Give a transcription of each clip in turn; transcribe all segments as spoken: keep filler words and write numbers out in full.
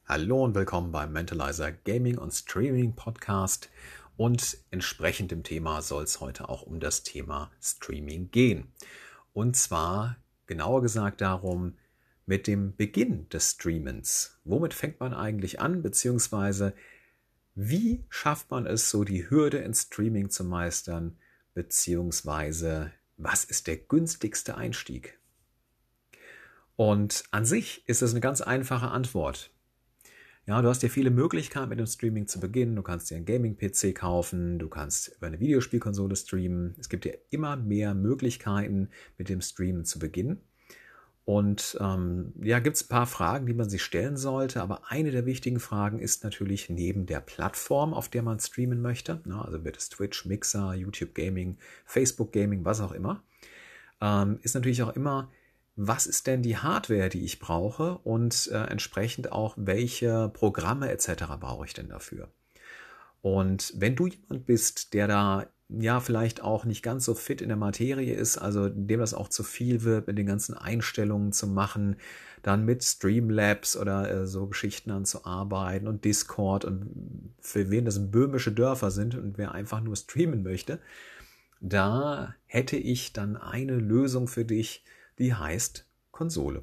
Hallo und willkommen beim Mentalizer Gaming und Streaming Podcast, und entsprechend dem Thema soll es heute auch um das Thema Streaming gehen. Und zwar genauer gesagt darum, mit dem Beginn des Streamens. Womit fängt man eigentlich an, beziehungsweise wie schafft man es, so die Hürde ins Streaming zu meistern, beziehungsweise was ist der günstigste Einstieg? Und an sich ist es eine ganz einfache Antwort. Ja, du hast ja viele Möglichkeiten, mit dem Streaming zu beginnen. Du kannst dir einen Gaming-P C kaufen, du kannst über eine Videospielkonsole streamen. Es gibt ja immer mehr Möglichkeiten, mit dem Streamen zu beginnen. Und ähm, ja, gibt es ein paar Fragen, die man sich stellen sollte. Aber eine der wichtigen Fragen ist natürlich neben der Plattform, auf der man streamen möchte. Na, also wird es Twitch, Mixer, YouTube Gaming, Facebook Gaming, was auch immer. Ähm, ist natürlich auch immer, was ist denn die Hardware, die ich brauche, und äh, entsprechend auch, welche Programme et cetera brauche ich denn dafür. Und wenn du jemand bist, der da ja vielleicht auch nicht ganz so fit in der Materie ist, also dem das auch zu viel wird, mit den ganzen Einstellungen zu machen, dann mit Streamlabs oder äh, so Geschichten anzuarbeiten und Discord, und für wen das böhmische Dörfer sind und wer einfach nur streamen möchte, da hätte ich dann eine Lösung für dich, die heißt Konsole.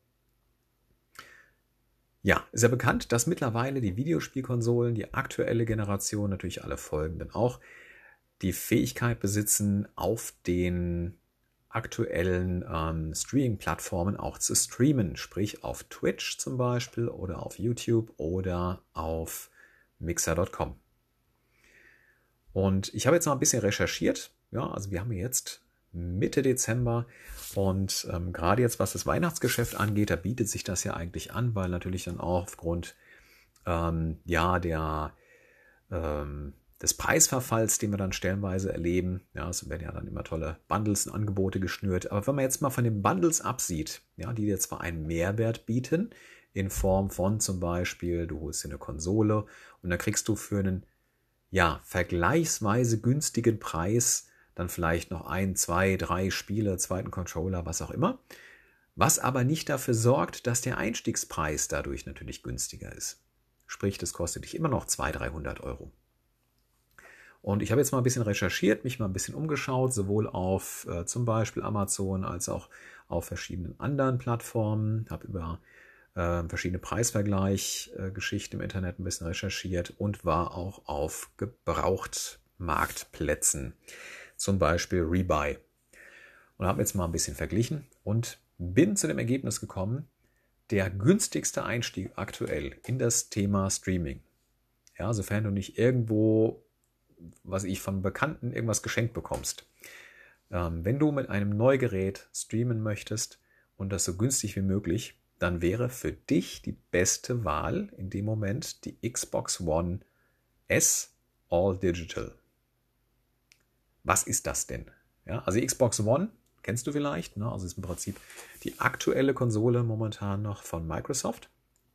Ja, ist ja bekannt, dass mittlerweile die Videospielkonsolen, die aktuelle Generation, natürlich alle folgenden auch, die Fähigkeit besitzen, auf den aktuellen ähm, Streaming-Plattformen auch zu streamen, sprich auf Twitch zum Beispiel oder auf YouTube oder auf Mixer Punkt com. Und ich habe jetzt noch ein bisschen recherchiert. Ja, also wir haben jetzt Mitte Dezember und ähm, gerade jetzt, was das Weihnachtsgeschäft angeht, da bietet sich das ja eigentlich an, weil natürlich dann auch aufgrund ähm, ja, der, ähm, des Preisverfalls, den wir dann stellenweise erleben, ja, es werden ja dann immer tolle Bundles und Angebote geschnürt. Aber wenn man jetzt mal von den Bundles absieht, ja, die dir zwar einen Mehrwert bieten, in Form von zum Beispiel, du holst dir eine Konsole und dann kriegst du für einen ja, vergleichsweise günstigen Preis dann vielleicht noch ein, zwei, drei Spiele, zweiten Controller, was auch immer. Was aber nicht dafür sorgt, dass der Einstiegspreis dadurch natürlich günstiger ist. Sprich, das kostet dich immer noch zweihundert, dreihundert Euro. Und ich habe jetzt mal ein bisschen recherchiert, mich mal ein bisschen umgeschaut, sowohl auf äh, zum Beispiel Amazon als auch auf verschiedenen anderen Plattformen. Habe über äh, verschiedene Preisvergleichgeschichten äh, im Internet ein bisschen recherchiert und war auch auf Gebrauchtmarktplätzen, zum Beispiel Rebuy. Und habe jetzt mal ein bisschen verglichen und bin zu dem Ergebnis gekommen, der günstigste Einstieg aktuell in das Thema Streaming, ja, sofern du nicht irgendwo, was ich von Bekannten, irgendwas geschenkt bekommst. Ähm, wenn du mit einem Neugerät streamen möchtest und das so günstig wie möglich, dann wäre für dich die beste Wahl in dem Moment die Xbox One S All Digital. Was ist das denn? Ja, also die Xbox One kennst du vielleicht, ne? Also ist im Prinzip die aktuelle Konsole momentan noch von Microsoft.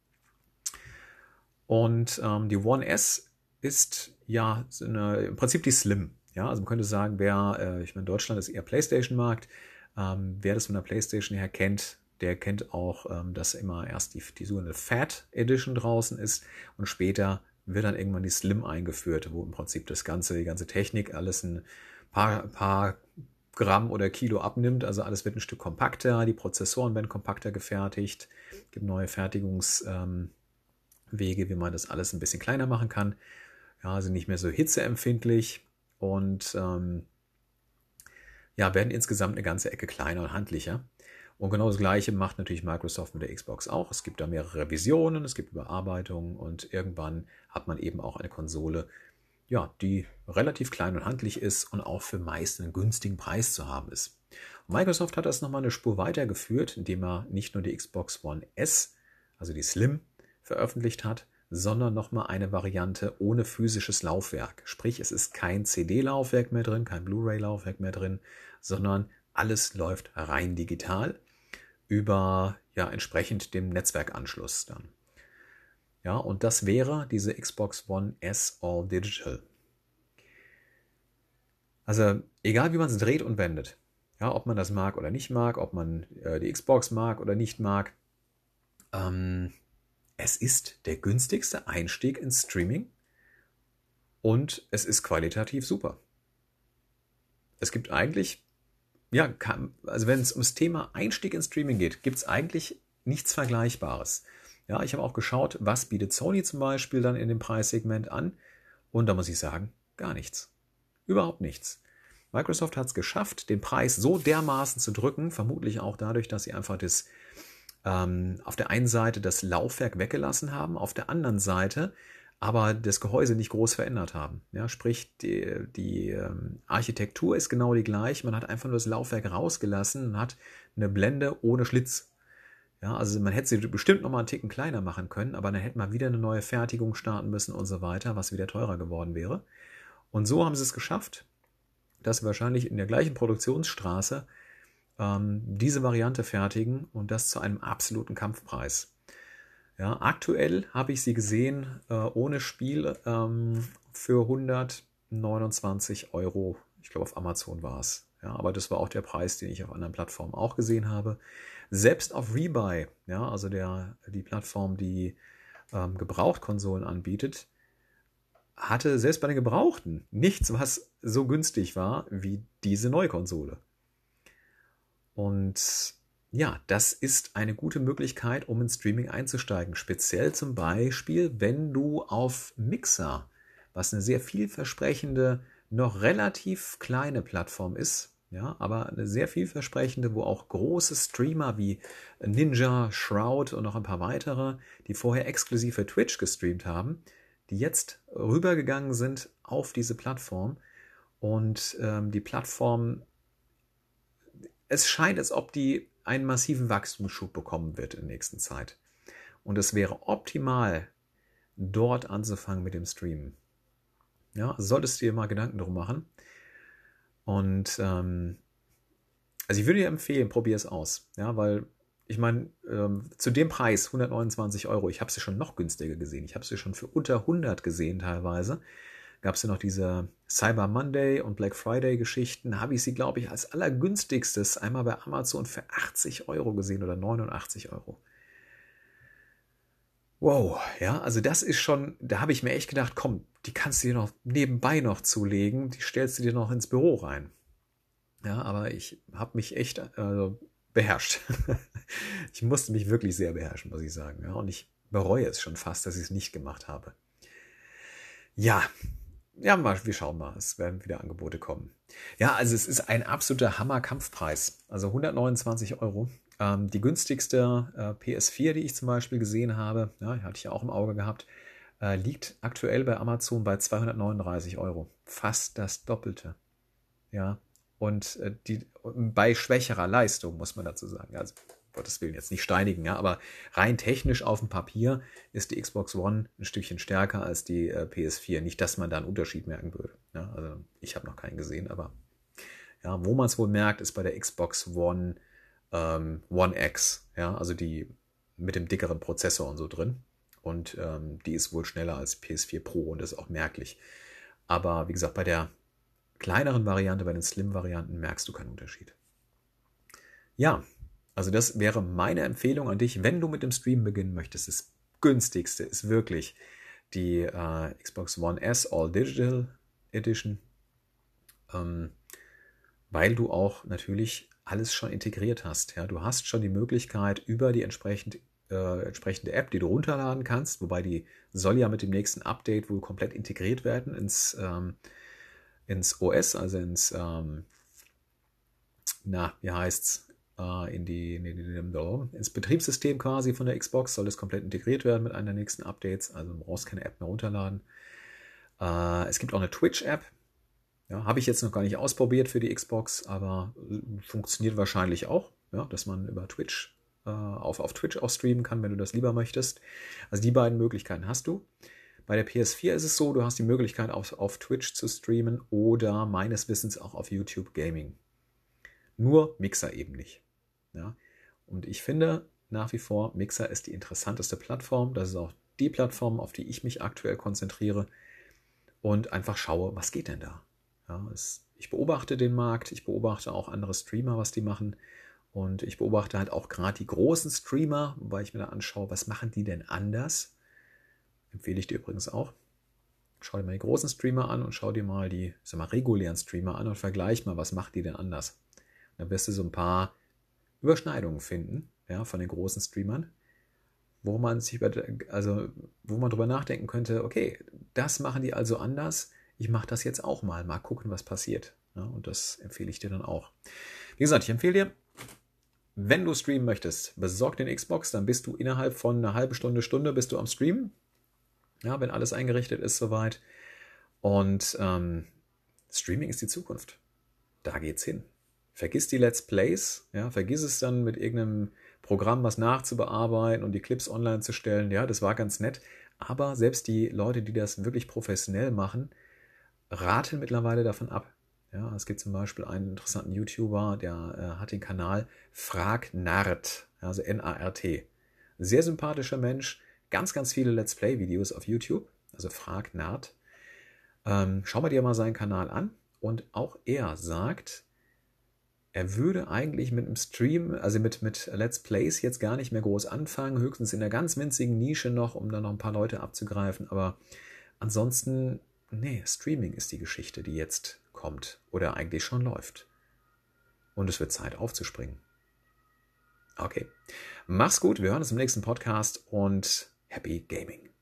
Und ähm, die One S ist ja eine, im Prinzip die Slim. Ja, also man könnte sagen, wer, äh, ich meine, Deutschland ist eher PlayStation-Markt, ähm, wer das von der PlayStation her kennt, der kennt auch, ähm, dass immer erst die, die sogenannte Fat Edition draußen ist und später wird dann irgendwann die Slim eingeführt, wo im Prinzip das ganze, die ganze Technik alles ein paar, paar Gramm oder Kilo abnimmt. Also alles wird ein Stück kompakter, die Prozessoren werden kompakter gefertigt, es gibt neue Fertigungswege, ähm, wie man das alles ein bisschen kleiner machen kann. Ja, sind nicht mehr so hitzeempfindlich und ähm, ja, werden insgesamt eine ganze Ecke kleiner und handlicher. Und genau das Gleiche macht natürlich Microsoft mit der Xbox auch. Es gibt da mehrere Visionen, es gibt Überarbeitungen und irgendwann hat man eben auch eine Konsole, ja, die relativ klein und handlich ist und auch für meist einen günstigen Preis zu haben ist. Und Microsoft hat das nochmal eine Spur weitergeführt, indem er nicht nur die Xbox One S, also die Slim, veröffentlicht hat, sondern nochmal eine Variante ohne physisches Laufwerk. Sprich, es ist kein C D-Laufwerk mehr drin, kein Blu-ray-Laufwerk mehr drin, sondern alles läuft rein digital über ja entsprechend dem Netzwerkanschluss dann. Ja, und das wäre diese Xbox One S All Digital. Also egal wie man es dreht und wendet, ja, ob man das mag oder nicht mag, ob man äh, die Xbox mag oder nicht mag, ähm, es ist der günstigste Einstieg ins Streaming und es ist qualitativ super. Es gibt eigentlich, ja, also wenn es ums Thema Einstieg ins Streaming geht, gibt es eigentlich nichts Vergleichbares. Ja, ich habe auch geschaut, was bietet Sony zum Beispiel dann in dem Preissegment an, und da muss ich sagen, gar nichts. Überhaupt nichts. Microsoft hat es geschafft, den Preis so dermaßen zu drücken, vermutlich auch dadurch, dass sie einfach das, ähm, auf der einen Seite das Laufwerk weggelassen haben, auf der anderen Seite aber das Gehäuse nicht groß verändert haben. Ja, sprich, die, die ähm, Architektur ist genau die gleiche, man hat einfach nur das Laufwerk rausgelassen und hat eine Blende ohne Schlitz. Ja, also man hätte sie bestimmt noch mal einen Ticken kleiner machen können, aber dann hätte man wieder eine neue Fertigung starten müssen und so weiter, was wieder teurer geworden wäre. Und so haben sie es geschafft, dass wir wahrscheinlich in der gleichen Produktionsstraße ähm, diese Variante fertigen und das zu einem absoluten Kampfpreis. Ja, aktuell habe ich sie gesehen äh, ohne Spiel ähm, für hundertneunundzwanzig Euro. Ich glaube, auf Amazon war es. Ja, aber das war auch der Preis, den ich auf anderen Plattformen auch gesehen habe. Selbst auf Rebuy, ja, also der, die Plattform, die ähm, Gebrauchtkonsolen anbietet, hatte selbst bei den Gebrauchten nichts, was so günstig war wie diese Neukonsole. Und ja, das ist eine gute Möglichkeit, um ins Streaming einzusteigen. Speziell zum Beispiel, wenn du auf Mixer, was eine sehr vielversprechende, noch relativ kleine Plattform ist, ja, aber eine sehr vielversprechende, wo auch große Streamer wie Ninja, Shroud und noch ein paar weitere, die vorher exklusiv für Twitch gestreamt haben, die jetzt rübergegangen sind auf diese Plattform. Und ähm, die Plattform, es scheint, als ob die einen massiven Wachstumsschub bekommen wird in der nächsten Zeit. Und es wäre optimal, dort anzufangen mit dem Streamen. Ja, also solltest du dir mal Gedanken drum machen. Und ähm, also ich würde dir empfehlen, probier es aus. Ja, weil ich meine, ähm, zu dem Preis hundertneunundzwanzig Euro, ich habe sie schon noch günstiger gesehen. Ich habe sie schon für unter hundert gesehen teilweise. Gab es ja noch diese Cyber Monday und Black Friday Geschichten. Habe ich sie, glaube ich, als allergünstigstes einmal bei Amazon für achtzig Euro gesehen oder neunundachtzig Euro. Wow, ja, also das ist schon, da habe ich mir echt gedacht, komm, die kannst du dir noch nebenbei noch zulegen, die stellst du dir noch ins Büro rein. Ja, aber ich habe mich echt äh, beherrscht. Ich musste mich wirklich sehr beherrschen, muss ich sagen. Ja, und ich bereue es schon fast, dass ich es nicht gemacht habe. Ja, ja, mal, wir schauen mal. Es werden wieder Angebote kommen. Ja, also es ist ein absoluter Hammer-Kampfpreis. Also hundertneunundzwanzig Euro. Ähm, die günstigste äh, P S vier, die ich zum Beispiel gesehen habe, ja, hatte ich ja auch im Auge gehabt, äh, liegt aktuell bei Amazon bei zweihundertneununddreißig Euro. Fast das Doppelte. Ja, und äh, die, bei schwächerer Leistung, muss man dazu sagen. Also, Gottes Willen, jetzt nicht steinigen, ja, aber rein technisch auf dem Papier ist die Xbox One ein Stückchen stärker als die äh, P S vier. Nicht, dass man da einen Unterschied merken würde. Ja, also ich habe noch keinen gesehen, aber ja, wo man es wohl merkt, ist bei der Xbox One ähm, One X, ja, also die mit dem dickeren Prozessor und so drin. Und ähm, die ist wohl schneller als P S vier Pro und das ist auch merklich. Aber wie gesagt, bei der kleineren Variante, bei den Slim-Varianten merkst du keinen Unterschied. Ja, also das wäre meine Empfehlung an dich, wenn du mit dem Stream beginnen möchtest. Das günstigste ist wirklich die äh, Xbox One S All Digital Edition, ähm, weil du auch natürlich alles schon integriert hast. Ja? Du hast schon die Möglichkeit über die entsprechend, äh, entsprechende App, die du runterladen kannst, wobei die soll ja mit dem nächsten Update wohl komplett integriert werden ins, ähm, ins O S, also ins, ähm, na, wie heißt's? In die, in die, in die, ins Betriebssystem quasi von der Xbox soll es komplett integriert werden mit einer der nächsten Updates. Also du brauchst keine App mehr runterladen. Äh, es gibt auch eine Twitch-App. Ja, habe ich jetzt noch gar nicht ausprobiert für die Xbox, aber funktioniert wahrscheinlich auch, ja, dass man über Twitch äh, auf, auf Twitch auch streamen kann, wenn du das lieber möchtest. Also die beiden Möglichkeiten hast du. Bei der P S vier ist es so, du hast die Möglichkeit auf, auf Twitch zu streamen oder meines Wissens auch auf YouTube Gaming. Nur Mixer eben nicht. Ja, und ich finde nach wie vor, Mixer ist die interessanteste Plattform. Das ist auch die Plattform, auf die ich mich aktuell konzentriere und einfach schaue, was geht denn da. Ja, es, ich beobachte den Markt, ich beobachte auch andere Streamer, was die machen Und ich beobachte halt auch gerade die großen Streamer, weil ich mir da anschaue, was machen die denn anders? Empfehle ich dir übrigens auch. Schau dir mal die großen Streamer an und schau dir mal die, sag mal, regulären Streamer an und vergleich mal, was macht die denn anders? Und dann wirst du so ein paar Überschneidungen finden, ja, von den großen Streamern, wo man sich über, also wo man drüber nachdenken könnte, okay, das machen die also anders, ich mache das jetzt auch mal, mal gucken, was passiert. Ja, und das empfehle ich dir dann auch. Wie gesagt, ich empfehle dir, wenn du streamen möchtest, besorg den Xbox, dann bist du innerhalb von einer halben Stunde, Stunde bist du am Streamen. Ja, wenn alles eingerichtet ist soweit. Und ähm, Streaming ist die Zukunft. Da geht's hin. Vergiss die Let's Plays, ja, vergiss es dann mit irgendeinem Programm was nachzubearbeiten und die Clips online zu stellen. Ja, das war ganz nett. Aber selbst die Leute, die das wirklich professionell machen, raten mittlerweile davon ab. Ja, es gibt zum Beispiel einen interessanten YouTuber, der äh, hat den Kanal Frag Nart, also N A R T. Sehr sympathischer Mensch, ganz, ganz viele Let's Play-Videos auf YouTube, also Frag Nart. Ähm, schau mal dir mal seinen Kanal an und auch er sagt, er würde eigentlich mit einem Stream, also mit, mit Let's Plays jetzt gar nicht mehr groß anfangen, höchstens in einer ganz winzigen Nische noch, um dann noch ein paar Leute abzugreifen, aber ansonsten, nee, Streaming ist die Geschichte, die jetzt kommt oder eigentlich schon läuft. Und es wird Zeit aufzuspringen. Okay, mach's gut, wir hören uns im nächsten Podcast und Happy Gaming.